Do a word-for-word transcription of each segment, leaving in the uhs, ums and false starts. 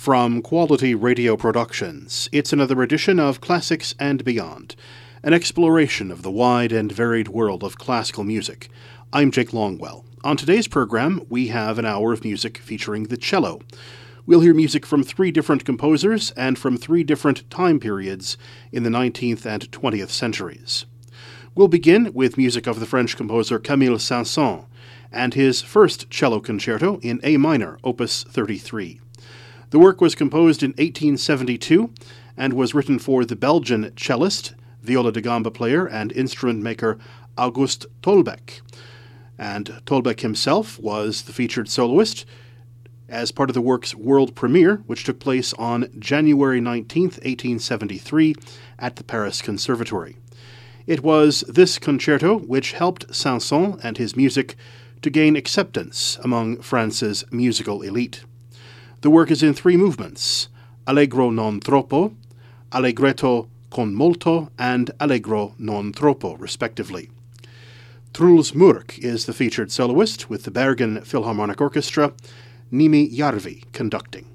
From Quality Radio Productions, it's another edition of Classics and Beyond, an exploration of the wide and varied world of classical music. I'm Jake Longwell. On today's program, we have an hour of music featuring the cello. We'll hear music from three different composers and from three different time periods in the nineteenth and twentieth centuries. We'll begin with music of the French composer Camille Saint-Saëns and his first cello concerto in A minor, opus thirty-three. The work was composed in eighteen seventy-two and was written for the Belgian cellist, viola da gamba player, and instrument maker Auguste Tolbeck. And Tolbeck himself was the featured soloist as part of the work's world premiere, which took place on January nineteenth, eighteen seventy-three, at the Paris Conservatory. It was this concerto which helped Saint-Saëns and his music to gain acceptance among France's musical elite. The work is in three movements: Allegro non troppo, Allegretto con molto, and Allegro non troppo, respectively. Truls Murk is the featured soloist, with the Bergen Philharmonic Orchestra, Nimi Järvi conducting.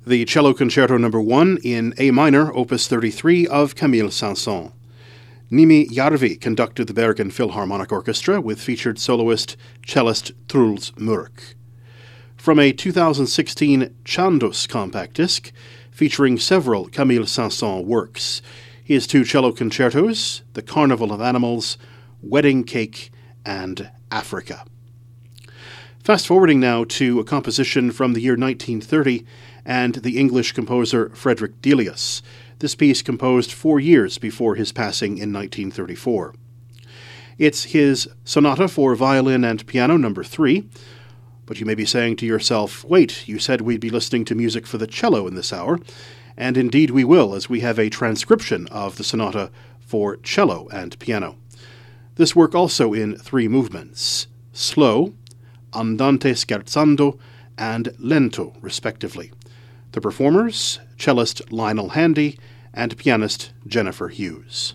the Cello Concerto Number one in A minor, Opus thirty-three of Camille Saint-Saëns. Nimi Järvi conducted the Bergen Philharmonic Orchestra with featured soloist cellist Truls Mørk. From a two thousand sixteen Chandos compact disc featuring several Camille Saint-Saëns works, his two cello concertos, The Carnival of Animals, Wedding Cake, and Africa. Fast-forwarding now to a composition from the year nineteen thirty and the English composer Frederick Delius, this piece composed four years before his passing in nineteen thirty-four. It's his Sonata for Violin and Piano Number three, but you may be saying to yourself, wait, you said we'd be listening to music for the cello in this hour, and indeed we will, as we have a transcription of the Sonata for cello and piano. This work also in three movements, slow, andante scherzando, and lento, respectively. The performers, cellist Lionel Handy and pianist Jennifer Hughes.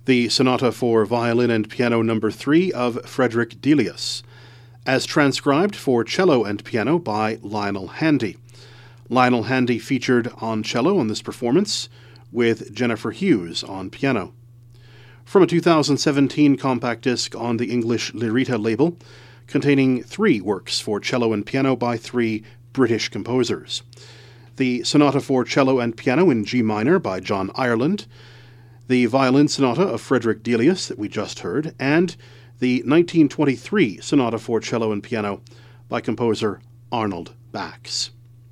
the Sonata for Violin and Piano Number three of Frederick Delius, as transcribed for cello and piano by Lionel Handy. Lionel Handy featured on cello on this performance, with Jennifer Hughes on piano. From a two thousand seventeen compact disc on the English Lyrita label, containing three works for cello and piano by three British composers. The Sonata for Cello and Piano in G minor by John Ireland, the Violin Sonata of Frederick Delius that we just heard, and the nineteen twenty-three Sonata for Cello and Piano by composer Arnold Bax.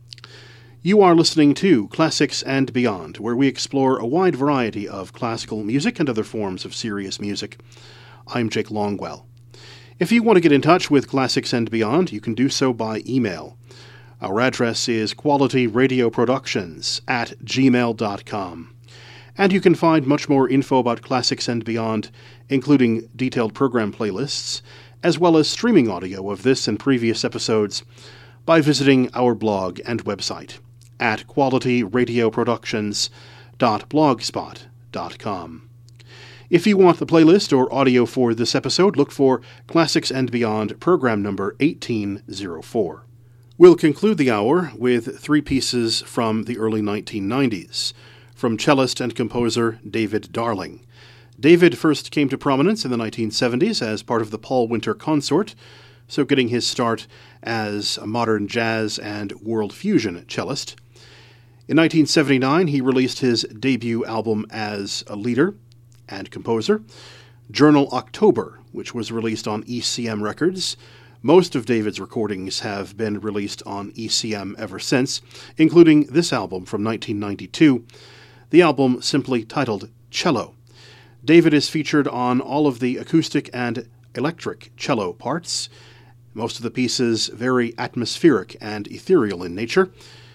You are listening to Classics and Beyond, where we explore a wide variety of classical music and other forms of serious music. I'm Jake Longwell. If you want to get in touch with Classics and Beyond, you can do so by email. Our address is qualityradioproductions at gmail dot com. And you can find much more info about Classics and Beyond, including detailed program playlists, as well as streaming audio of this and previous episodes, by visiting our blog and website at qualityradioproductions dot blogspot dot com. If you want the playlist or audio for this episode, look for Classics and Beyond program number eighteen oh four. We'll conclude the hour with three pieces from the early nineteen nineties, from cellist and composer David Darling. David first came to prominence in the nineteen seventies as part of the Paul Winter Consort, so getting his start as a modern jazz and world fusion cellist. In nineteen seventy-nine, he released his debut album as a leader and composer, Journal October, which was released on E C M Records. Most of David's recordings have been released on E C M ever since, including this album from nineteen ninety-two, the album simply titled Cello. David is featured on all of the acoustic and electric cello parts, most of the pieces very atmospheric and ethereal in nature,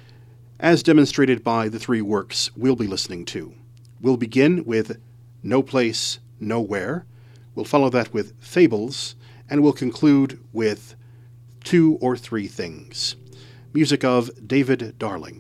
as demonstrated by the three works we'll be listening to. We'll begin with No Place, Nowhere, we'll follow that with Fables, and we'll conclude with Two or Three Things. Music of David Darling.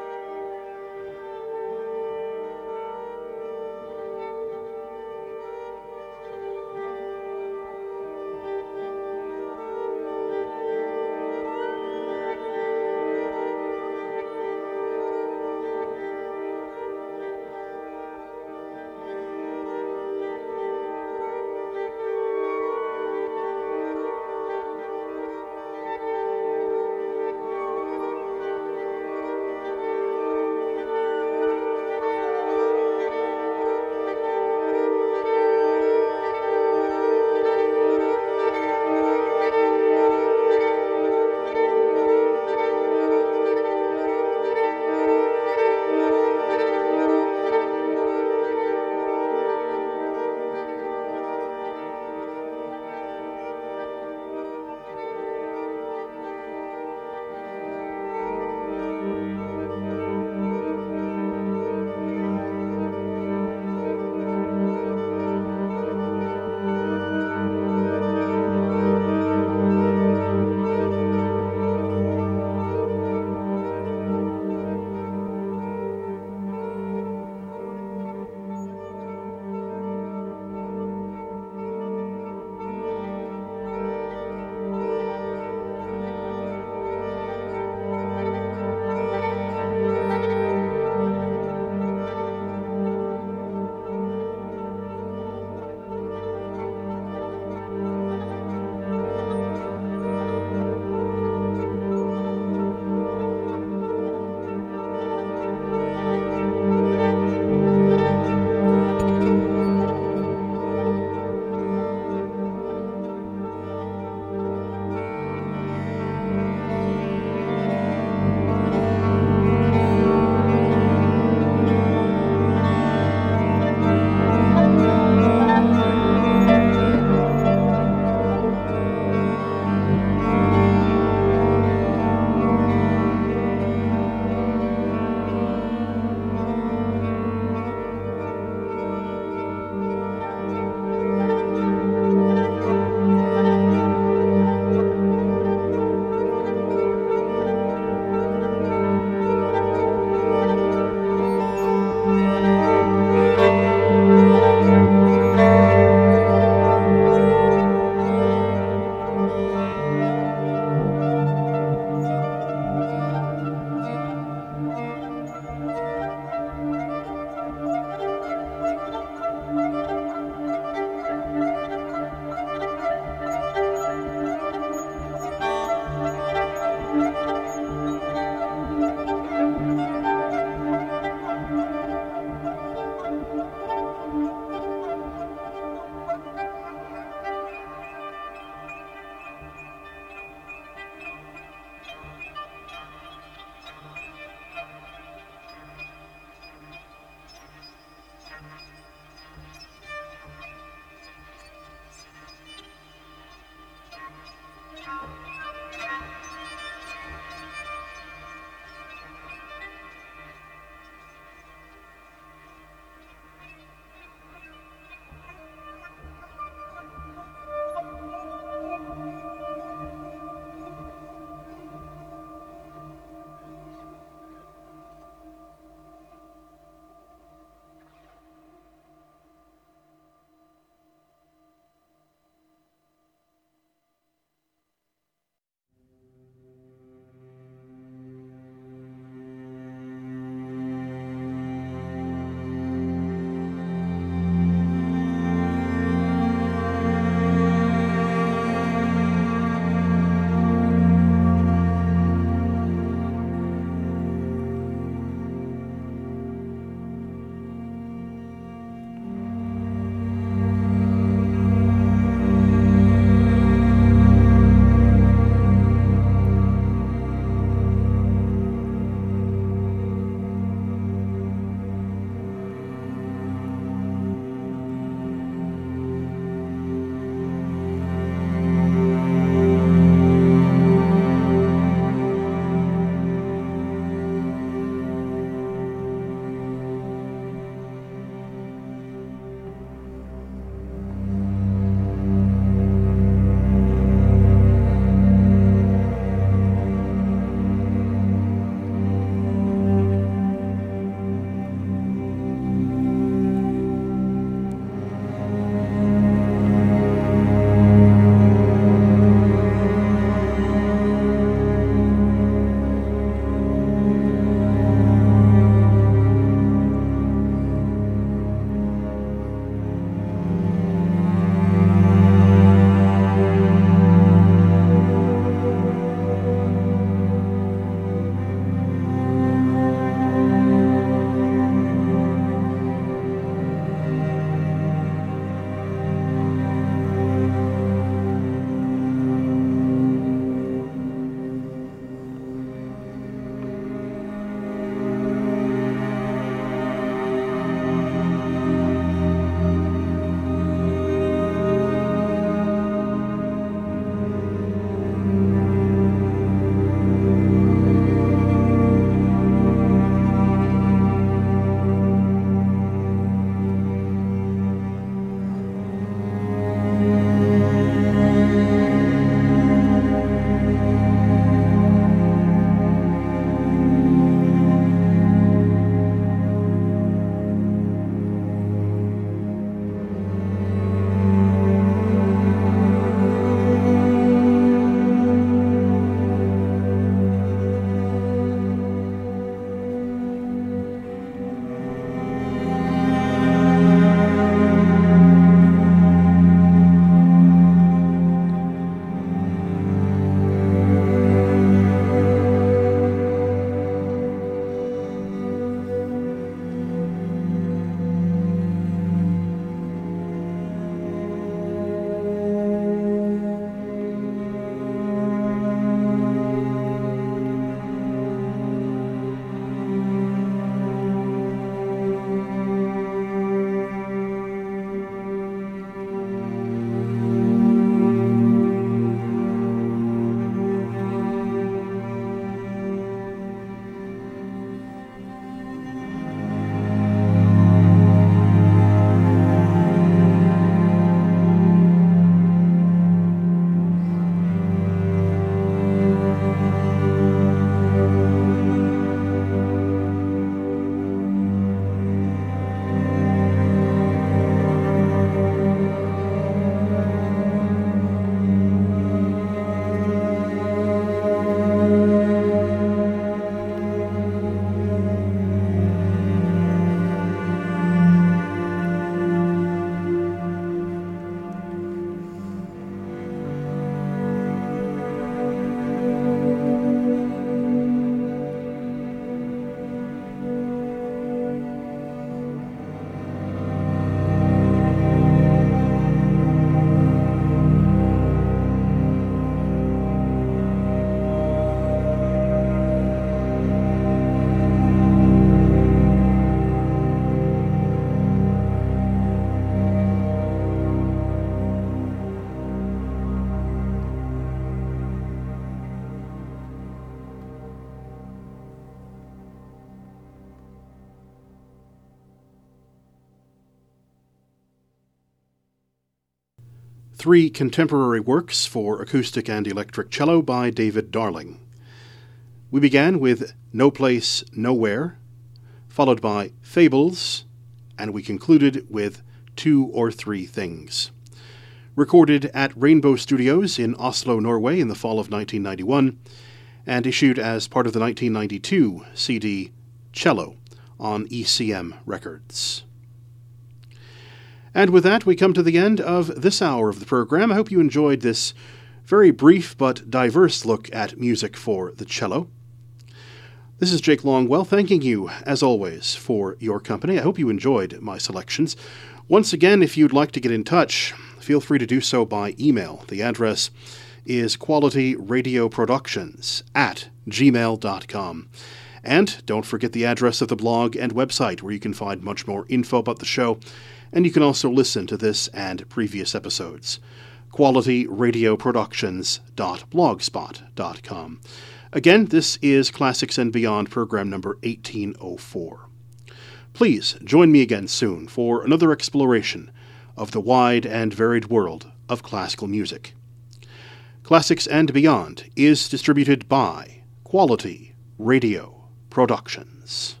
three contemporary works for acoustic and electric cello by David Darling. We began with No Place, Nowhere, followed by Fables, and we concluded with Two or Three Things. Recorded at Rainbow Studios in Oslo, Norway in the fall of nineteen ninety-one, and issued as part of the nineteen ninety-two C D Cello on E C M Records. And with that, we come to the end of this hour of the program. I hope you enjoyed this very brief but diverse look at music for the cello. This is Jake Longwell, thanking you, as always, for your company. I hope you enjoyed my selections. Once again, if you'd like to get in touch, feel free to do so by email. The address is qualityradioproductions at gmail dot com. And don't forget the address of the blog and website, where you can find much more info about the show, and you can also listen to this and previous episodes. qualityradioproductions dot blogspot dot com. Again, this is Classics and Beyond, program number eighteen oh four. Please join me again soon for another exploration of the wide and varied world of classical music. Classics and Beyond is distributed by Quality Radio Productions.